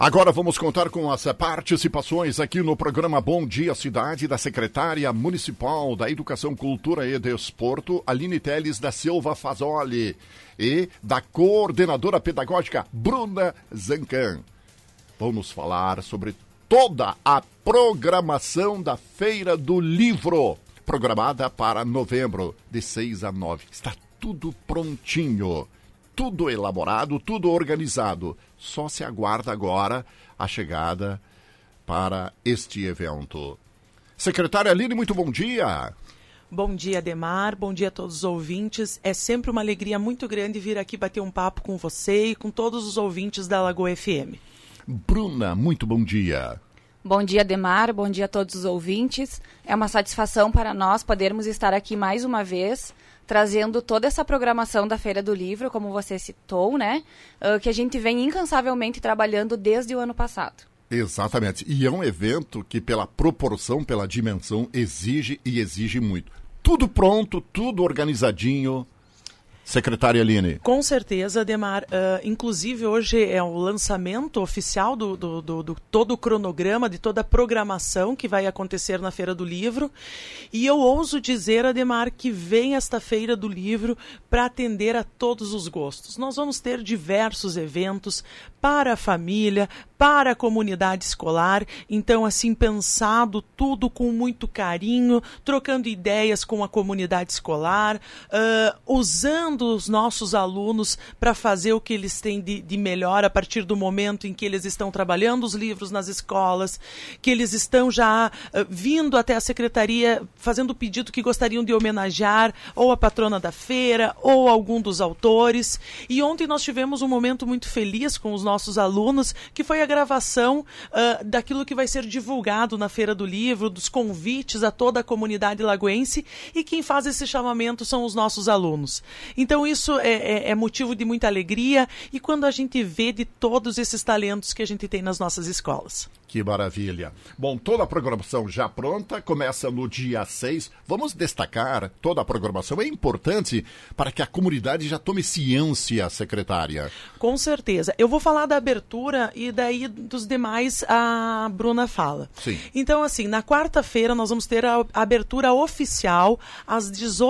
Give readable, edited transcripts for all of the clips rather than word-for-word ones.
Agora vamos contar com as participações aqui no programa Bom Dia Cidade da secretária municipal da Educação, Cultura e Desporto, Aline Teles da Silva Fazoli, e da coordenadora pedagógica Bruna Zancan. Vamos falar sobre toda a programação da Feira do Livro, programada para novembro, de 6 a 9. Está tudo prontinho, tudo elaborado, tudo organizado. Só se aguarda agora a chegada para este evento. Secretária Aline, muito bom dia. Bom dia, Ademar. Bom dia a todos os ouvintes. É sempre uma alegria muito grande vir aqui bater um papo com você e com todos os ouvintes da Lagoa FM. Bruna, muito bom dia. Bom dia, Ademar. Bom dia a todos os ouvintes. É uma satisfação para nós podermos estar aqui mais uma vez, trazendo toda essa programação da Feira do Livro, como você citou, né? Que a gente vem incansavelmente trabalhando desde o ano passado. Exatamente. E é um evento que, pela proporção, pela dimensão, exige muito. Tudo pronto, tudo organizadinho. Secretária Aline. Com certeza, Ademar. Inclusive, hoje é o lançamento oficial do todo o cronograma, de toda a programação que vai acontecer na Feira do Livro. E eu ouso dizer, Ademar, que vem esta Feira do Livro para atender a todos os gostos. Nós vamos ter diversos eventos para a família, para a comunidade escolar. Então, assim, pensado tudo com muito carinho, trocando ideias com a comunidade escolar, usando os nossos alunos para fazer o que eles têm de melhor a partir do momento em que eles estão trabalhando os livros nas escolas, que eles estão já vindo até a secretaria fazendo o pedido que gostariam de homenagear ou a patrona da feira ou algum dos autores. E ontem nós tivemos um momento muito feliz com os nossos alunos, que foi a gravação daquilo que vai ser divulgado na Feira do Livro, dos convites a toda a comunidade lagoense, e quem faz esse chamamento são os nossos alunos. Então isso é motivo de muita alegria, e quando a gente vê de todos esses talentos que a gente tem nas nossas escolas. Que maravilha. Bom, toda a programação já pronta, começa no dia 6. Vamos destacar toda a programação. É importante para que a comunidade já tome ciência, secretária. Com certeza. Eu vou falar da abertura e daí dos demais a Bruna fala. Sim. Então, assim, na quarta-feira nós vamos ter a abertura oficial às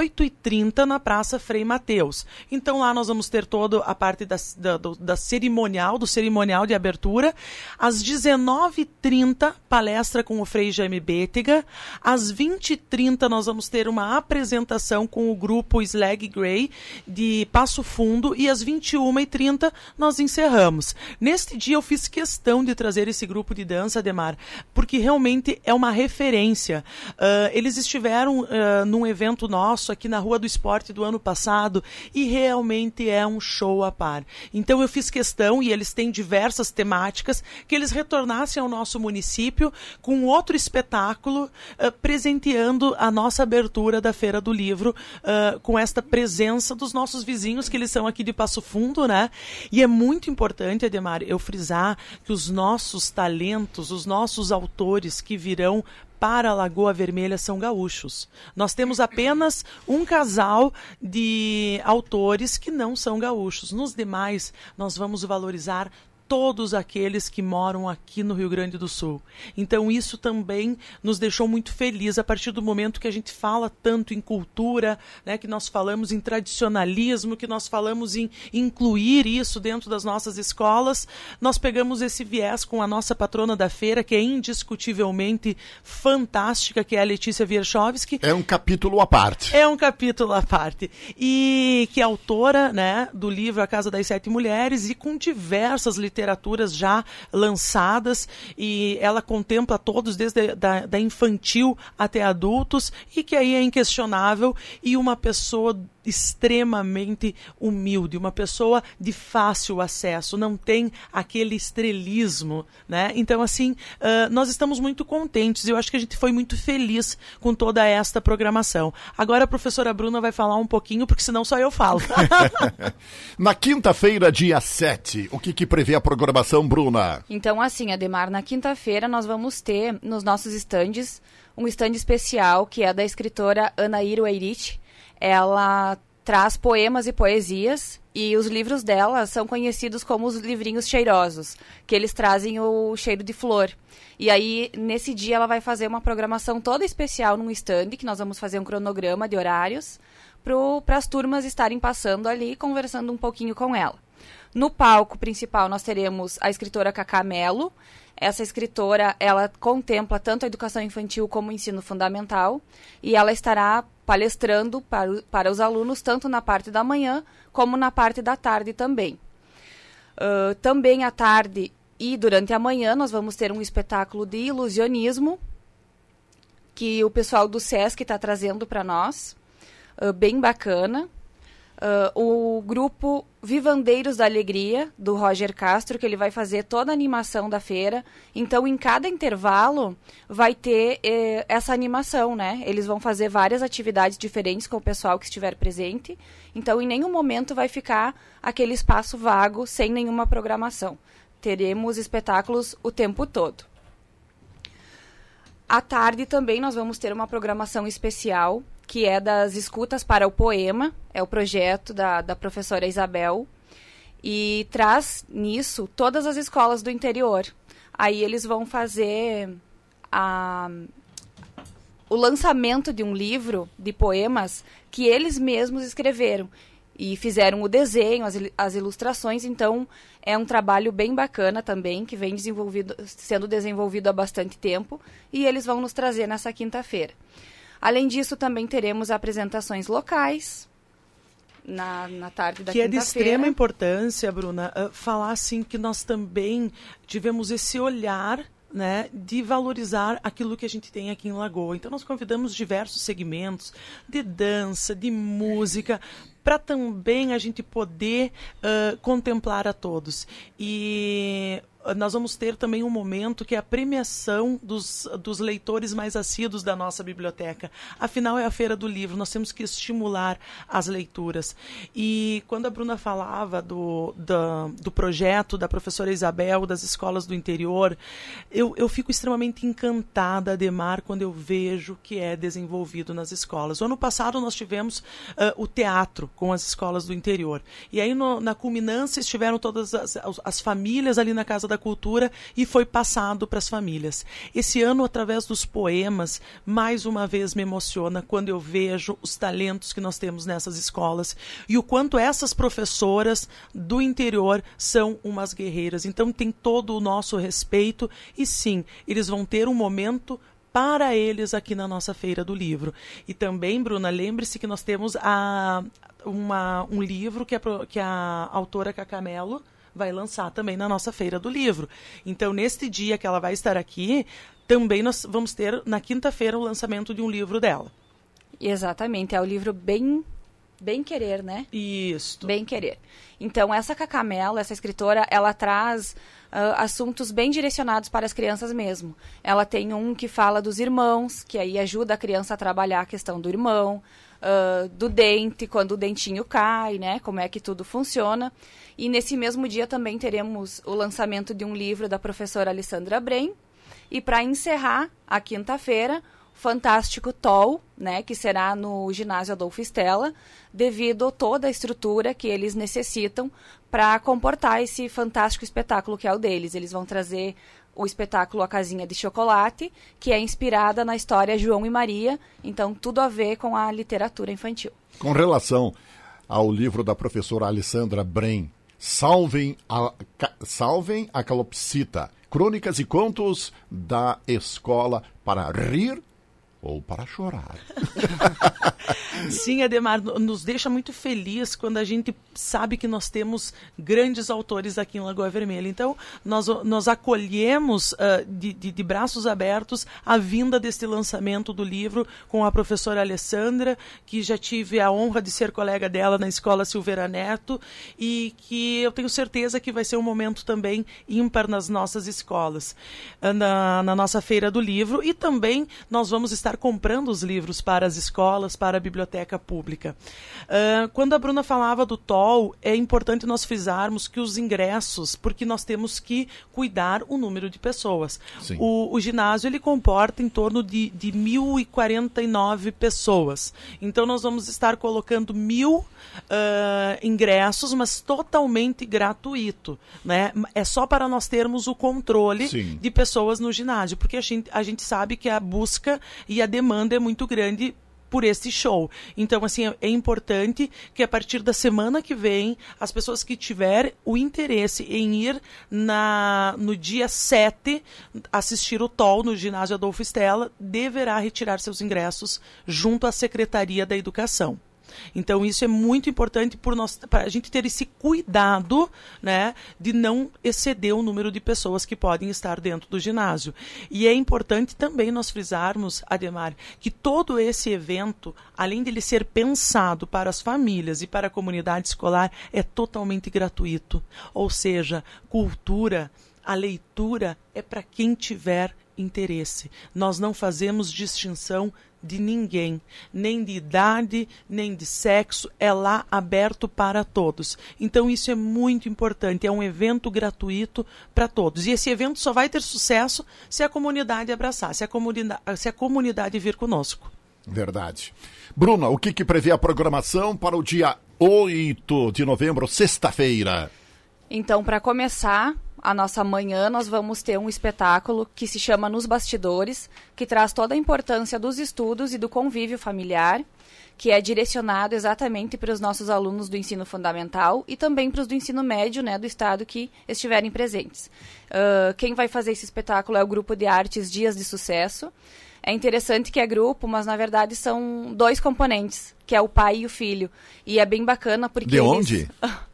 18h30 na Praça Frei Mateus. Então lá nós vamos ter toda a parte da cerimonial, do cerimonial de abertura. Às 19h30, palestra com o Frei Jaime Bétega. Às 20h30 nós vamos ter uma apresentação com o grupo Slag Grey de Passo Fundo, e às 21h30 nós encerramos. Neste dia eu fiz questão de trazer esse grupo de dança, Ademar, porque realmente é uma referência. Eles estiveram num evento nosso aqui na Rua do Esporte do ano passado e realmente é um show à par. Então eu fiz questão, e eles têm diversas temáticas, que eles retornassem ao nosso município com outro espetáculo, presenteando a nossa abertura da Feira do Livro, com esta presença dos nossos vizinhos, que eles são aqui de Passo Fundo, né? E é muito importante, Ademar, eu frisar que os nossos talentos, os nossos autores que virão para a Lagoa Vermelha são gaúchos. Nós temos apenas um casal de autores que não são gaúchos. Nos demais, nós vamos valorizar todos aqueles que moram aqui no Rio Grande do Sul. Então isso também nos deixou muito felizes a partir do momento que a gente fala tanto em cultura, né, que nós falamos em tradicionalismo, que nós falamos em incluir isso dentro das nossas escolas. Nós pegamos esse viés com a nossa patrona da feira, que é indiscutivelmente fantástica, que é a Letícia Wierchowski. É um capítulo à parte. É um capítulo à parte. E que é autora, né, do livro A Casa das Sete Mulheres, e com diversas literaturas já lançadas, e ela contempla todos, desde da infantil até adultos, e que aí é inquestionável, e uma pessoa extremamente humilde, uma pessoa de fácil acesso, não tem aquele estrelismo, né? Então, assim, nós estamos muito contentes, eu acho que a gente foi muito feliz com toda esta programação. Agora a professora Bruna vai falar um pouquinho, porque senão só eu falo. Na quinta-feira, dia 7, o que prevê a programação, Bruna? Então, assim, Ademar, na quinta-feira nós vamos ter nos nossos estandes um stand especial, que é da escritora Anaíra Weirich. Ela traz poemas e poesias E os livros dela são conhecidos como os livrinhos cheirosos, que eles trazem o cheiro de flor. E aí, nesse dia, ela vai fazer uma programação toda especial num stand, que nós vamos fazer um cronograma de horários, para as turmas estarem passando ali e conversando um pouquinho com ela. No palco principal, nós teremos a escritora Cacá Mello. Essa escritora, ela contempla tanto a educação infantil como o ensino fundamental, e ela estará palestrando para os alunos, tanto na parte da manhã, como na parte da tarde também. Também à tarde e durante a manhã, nós vamos ter um espetáculo de ilusionismo, que o pessoal do SESC está trazendo para nós, bem bacana. O grupo Vivandeiros da Alegria, do Roger Castro, que ele vai fazer toda a animação da feira. Então, em cada intervalo, vai ter essa animação, né? Eles vão fazer várias atividades diferentes com o pessoal que estiver presente. Então, em nenhum momento vai ficar aquele espaço vago, sem nenhuma programação. Teremos espetáculos o tempo todo. À tarde também nós vamos ter uma programação especial, que é das escutas para o poema, é o projeto da professora Isabel, e traz nisso todas as escolas do interior. Aí eles vão fazer o lançamento de um livro de poemas que eles mesmos escreveram, e fizeram o desenho, as ilustrações. Então é um trabalho bem bacana também, que vem sendo desenvolvido há bastante tempo, e eles vão nos trazer nessa quinta-feira. Além disso, também teremos apresentações locais na tarde da quinta-feira. Que é de extrema importância, Bruna, falar assim que nós também tivemos esse olhar, né, de valorizar aquilo que a gente tem aqui em Lagoa. Então, nós convidamos diversos segmentos de dança, de música, para também a gente poder contemplar a todos. E nós vamos ter também um momento que é a premiação dos leitores mais assíduos da nossa biblioteca. Afinal, é a Feira do Livro, nós temos que estimular as leituras. E quando a Bruna falava do projeto da professora Isabel, das escolas do interior, eu fico extremamente encantada, Ademar, quando eu vejo que é desenvolvido nas escolas. O ano passado nós tivemos o teatro com as escolas do interior. E aí, na culminância, estiveram todas as famílias ali na Casa da Cultura, e foi passado para as famílias. Esse ano, através dos poemas, mais uma vez me emociona quando eu vejo os talentos que nós temos nessas escolas e o quanto essas professoras do interior são umas guerreiras. Então tem todo o nosso respeito, e sim, eles vão ter um momento para eles aqui na nossa Feira do Livro. E também, Bruna, lembre-se que nós temos um livro que a autora Cacá Mello vai lançar também na nossa Feira do Livro. Então, neste dia que ela vai estar aqui, também nós vamos ter, na quinta-feira, o lançamento de um livro dela. Exatamente, é o livro Bem Querer, né? Isso. Bem Querer. Então, essa Cacá Mello, essa escritora, ela traz assuntos bem direcionados para as crianças mesmo. Ela tem um que fala dos irmãos, que aí ajuda a criança a trabalhar a questão do irmão, do dente, quando o dentinho cai, né? Como é que tudo funciona. E nesse mesmo dia também teremos o lançamento de um livro da professora Alessandra Brem. E para encerrar a quinta-feira, o fantástico TOL, né? Que será no ginásio Adolfo Stella, devido a toda a estrutura que eles necessitam para comportar esse fantástico espetáculo que é o deles. Eles vão trazer o espetáculo A Casinha de Chocolate, que é inspirada na história João e Maria, então tudo a ver com a literatura infantil. Com relação ao livro da professora Alessandra Brem, Salvem a Calopsita, Crônicas e Contos da Escola para Rir ou para chorar. Sim, Ademar, nos deixa muito feliz quando a gente sabe que nós temos grandes autores aqui em Lagoa Vermelha. Então, nós acolhemos de braços abertos a vinda deste lançamento do livro com a professora Alessandra, que já tive a honra de ser colega dela na Escola Silveira Neto, e que eu tenho certeza que vai ser um momento também ímpar nas nossas escolas, na nossa Feira do Livro. E também nós vamos estar estar comprando os livros para as escolas, para a biblioteca pública. Quando a Bruna falava do TOL, é importante nós frisarmos que os ingressos, porque nós temos que cuidar o número de pessoas. O ginásio ele comporta em torno de 1.049 pessoas. Então nós vamos estar colocando 1.000 ingressos, mas totalmente gratuito, né? É só para nós termos o controle de pessoas no ginásio, porque a gente sabe que a busca e a demanda é muito grande por esse show. Então, assim, é importante que a partir da semana que vem, as pessoas que tiverem o interesse em ir no dia 7 assistir o TOL no ginásio Adolfo Stella, deverá retirar seus ingressos junto à Secretaria da Educação. Então, isso é muito importante para a gente ter esse cuidado, né, de não exceder o número de pessoas que podem estar dentro do ginásio. E é importante também nós frisarmos, Ademar, que todo esse evento, além de ele ser pensado para as famílias e para a comunidade escolar, é totalmente gratuito. Ou seja, cultura, a leitura é para quem tiver interesse. Nós não fazemos distinção de ninguém, nem de idade, nem de sexo, é lá aberto para todos. Então isso é muito importante, é um evento gratuito para todos. E esse evento só vai ter sucesso se a comunidade abraçar, se a comunidade vir conosco. Verdade. Bruna, o que prevê a programação para o dia 8 de novembro, sexta-feira? Então, para começar a nossa manhã, nós vamos ter um espetáculo que se chama Nos Bastidores, que traz toda a importância dos estudos e do convívio familiar, que é direcionado exatamente para os nossos alunos do ensino fundamental e também para os do ensino médio, né, do estado que estiverem presentes. Quem vai fazer esse espetáculo é o Grupo de Artes Dias de Sucesso. É interessante que é grupo, mas na verdade são 2 componentes, que é o pai e o filho. E é bem bacana porque De onde?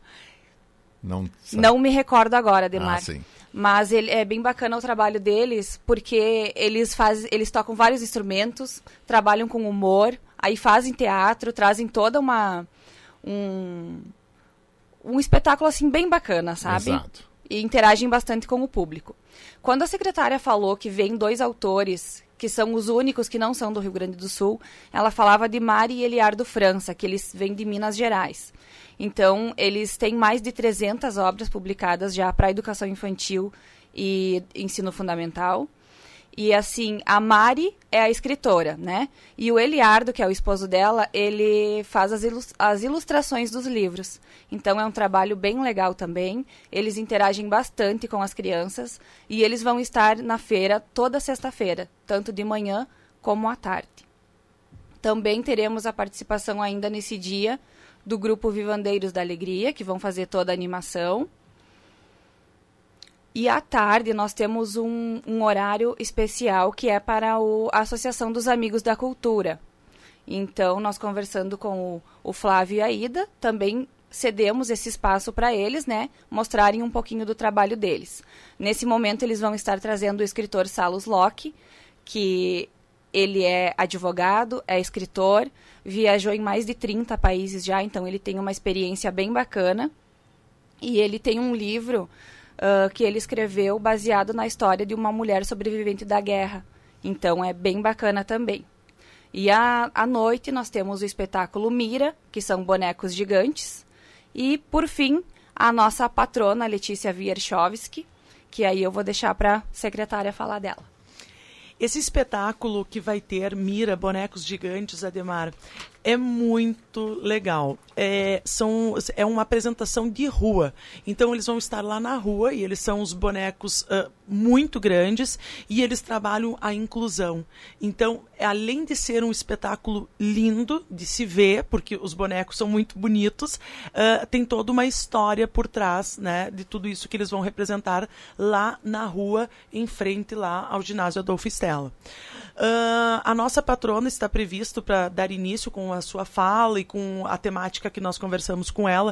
Não me recordo agora, Ademar. Sim. Mas é bem bacana o trabalho deles, porque eles tocam vários instrumentos, trabalham com humor, aí fazem teatro, trazem toda um espetáculo assim bem bacana, sabe? Exato. E interagem bastante com o público. Quando a secretária falou que vem 2 autores, que são os únicos que não são do Rio Grande do Sul, ela falava de Mari e Eliardo França, que eles vêm de Minas Gerais. Então, eles têm mais de 300 obras publicadas já para educação infantil e ensino fundamental. E, assim, a Mari é a escritora, né? E o Eliardo, que é o esposo dela, ele faz as ilustrações dos livros. Então, é um trabalho bem legal também. Eles interagem bastante com as crianças e eles vão estar na feira toda sexta-feira, tanto de manhã como à tarde. Também teremos a participação ainda nesse dia do grupo Vivandeiros da Alegria, que vão fazer toda a animação. E à tarde nós temos um horário especial que é para a Associação dos Amigos da Cultura. Então, nós conversando com o Flávio e a Ida, também cedemos esse espaço para eles, né, mostrarem um pouquinho do trabalho deles. Nesse momento, eles vão estar trazendo o escritor Salus Locke, que ele é advogado, é escritor, viajou em mais de 30 países já, então ele tem uma experiência bem bacana. E ele tem um livro que ele escreveu baseado na história de uma mulher sobrevivente da guerra. Então é bem bacana também. E à noite nós temos o espetáculo Mira, que são bonecos gigantes. E, por fim, a nossa patrona, Letícia Wierchowski, que aí eu vou deixar para a secretária falar dela. Esse espetáculo que vai ter Mira, bonecos gigantes, Ademar, é muito legal. É uma apresentação de rua. Então, eles vão estar lá na rua e eles são os bonecos muito grandes e eles trabalham a inclusão. Então, além de ser um espetáculo lindo de se ver, porque os bonecos são muito bonitos, tem toda uma história por trás, né, de tudo isso que eles vão representar lá na rua, em frente lá ao ginásio Adolfo Stella. A nossa patrona está previsto para dar início com a sua fala e com a temática que nós conversamos com ela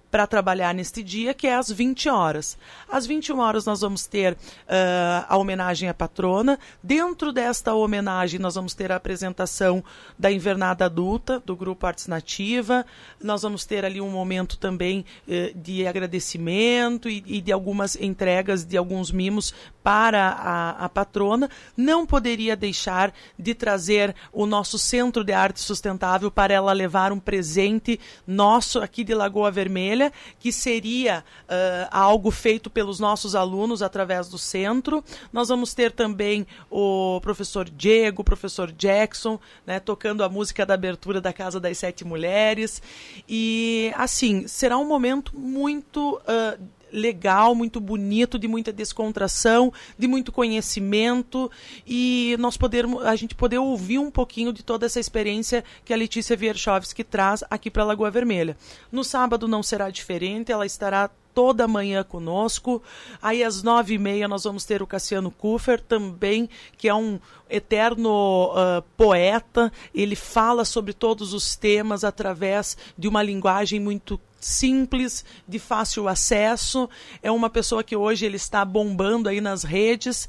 para trabalhar neste dia, que é às 20 horas. Às 21 horas nós vamos ter a homenagem à patrona. Dentro desta homenagem nós vamos ter a apresentação da Invernada Adulta, do Grupo Artes Nativa. Nós vamos ter ali um momento também de agradecimento e de algumas entregas de alguns mimos para a patrona. Não poderia deixar de trazer o nosso Centro de Arte Sustentável para ela levar um presente nosso aqui de Lagoa Vermelha, que seria algo feito pelos nossos alunos através do centro. Nós vamos ter também o professor Diego, o professor Jackson, né, tocando a música da abertura da Casa das Sete Mulheres. E, assim, será um momento muito legal, muito bonito, de muita descontração, de muito conhecimento, e a gente poder ouvir um pouquinho de toda essa experiência que a Letícia Wierchowski traz aqui para Lagoa Vermelha. No sábado não será diferente, ela estará toda manhã conosco. Aí às 9h30 nós vamos ter o Cassiano Kuffer também, que é um eterno poeta. Ele fala sobre todos os temas através de uma linguagem muito simples, de fácil acesso. É uma pessoa que hoje ele está bombando aí nas redes.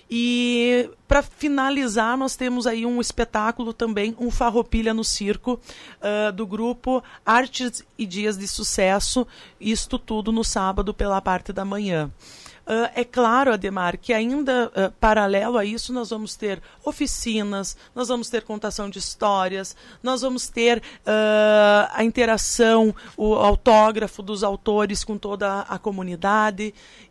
E para finalizar, nós temos aí um espetáculo também, um Farroupilha no Circo, do grupo Artes e Dias de Sucesso, isto tudo no sábado pela parte da manhã. É claro, Ademar, que ainda paralelo a isso nós vamos ter oficinas, nós vamos ter contação de histórias, nós vamos ter a interação, o autógrafo dos autores com toda a comunidade,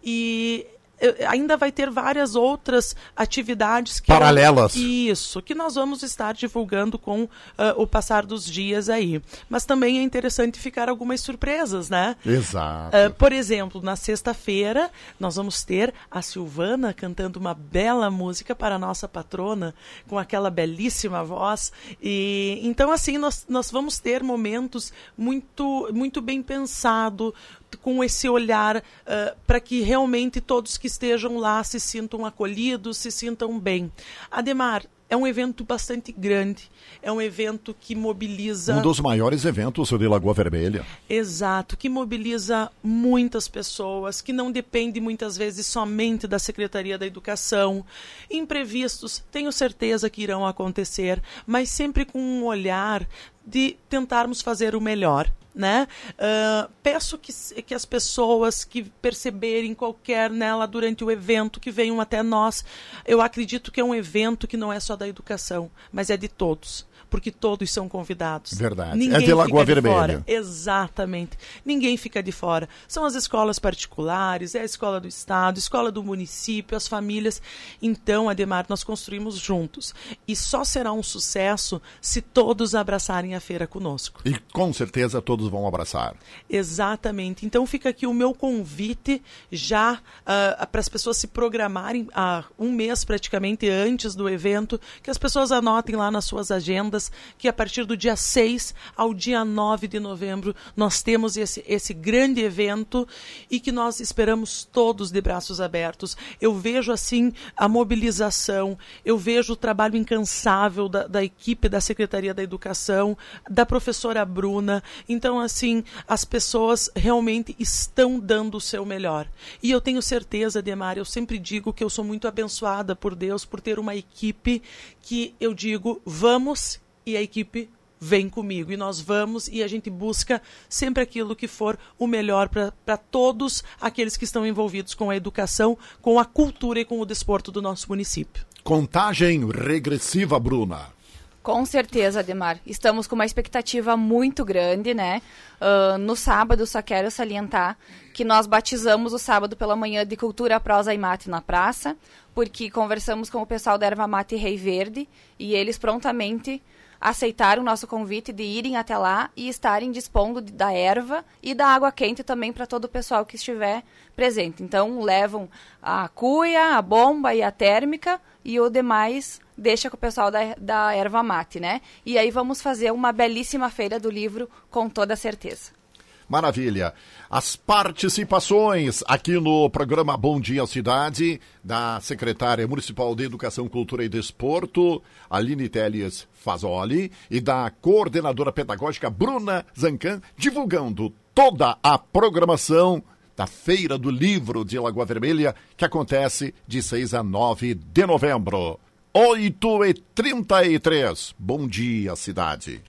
e ainda vai ter várias outras atividades paralelas. Isso, que nós vamos estar divulgando com o passar dos dias aí. Mas também é interessante ficar algumas surpresas, né? Exato. Por exemplo, na sexta-feira, nós vamos ter a Silvana cantando uma bela música para a nossa patrona, com aquela belíssima voz. E então, assim, nós vamos ter momentos muito, muito bem pensados, com esse olhar para que realmente todos que estejam lá se sintam acolhidos, se sintam bem. Ademar, é um evento bastante grande, é um evento que mobiliza... Um dos maiores eventos de Lagoa Vermelha. Exato, que mobiliza muitas pessoas, que não depende muitas vezes somente da Secretaria da Educação. Imprevistos, tenho certeza que irão acontecer, mas sempre com um olhar de tentarmos fazer o melhor, né? Peço que as pessoas que perceberem qualquer nela durante o evento, que venham até nós. Eu acredito que é um evento que não é só da educação, mas é de todos, porque todos são convidados. Verdade. Ninguém é de Lagoa Vermelha. Fora. Exatamente. Ninguém fica de fora. São as escolas particulares, é a escola do estado, a escola do município, as famílias. Então, Ademar, nós construímos juntos. E só será um sucesso se todos abraçarem a feira conosco. E com certeza todos vão abraçar. Exatamente. Então fica aqui o meu convite já para as pessoas se programarem um mês praticamente antes do evento, que as pessoas anotem lá nas suas agendas que a partir do dia 6 ao dia 9 de novembro nós temos esse grande evento e que nós esperamos todos de braços abertos. Eu vejo assim a mobilização, eu vejo o trabalho incansável da equipe da Secretaria da Educação, da professora Bruna. Então, assim, as pessoas realmente estão dando o seu melhor. E eu tenho certeza, Ademar, eu sempre digo que eu sou muito abençoada por Deus por ter uma equipe que eu digo, vamos, e a equipe vem comigo. E nós vamos e a gente busca sempre aquilo que for o melhor para todos aqueles que estão envolvidos com a educação, com a cultura e com o desporto do nosso município. Contagem regressiva, Bruna. Com certeza, Ademar. Estamos com uma expectativa muito grande, né? No sábado, só quero salientar que nós batizamos o sábado pela manhã de Cultura, Prosa e Mate na praça, porque conversamos com o pessoal da Erva Mate Rei Verde e eles prontamente aceitaram o nosso convite de irem até lá e estarem dispondo da erva e da água quente também para todo o pessoal que estiver presente. Então, levam a cuia, a bomba e a térmica e o demais deixa com o pessoal da Erva Mate, né? E aí vamos fazer uma belíssima feira do livro com toda certeza. Maravilha. As participações aqui no programa Bom Dia Cidade, da secretária municipal de Educação, Cultura e Desporto, Aline Teles Fazoli, e da coordenadora pedagógica Bruna Zancan, divulgando toda a programação da Feira do Livro de Lagoa Vermelha, que acontece de 6 a 9 de novembro. 8h33. Bom dia, cidade.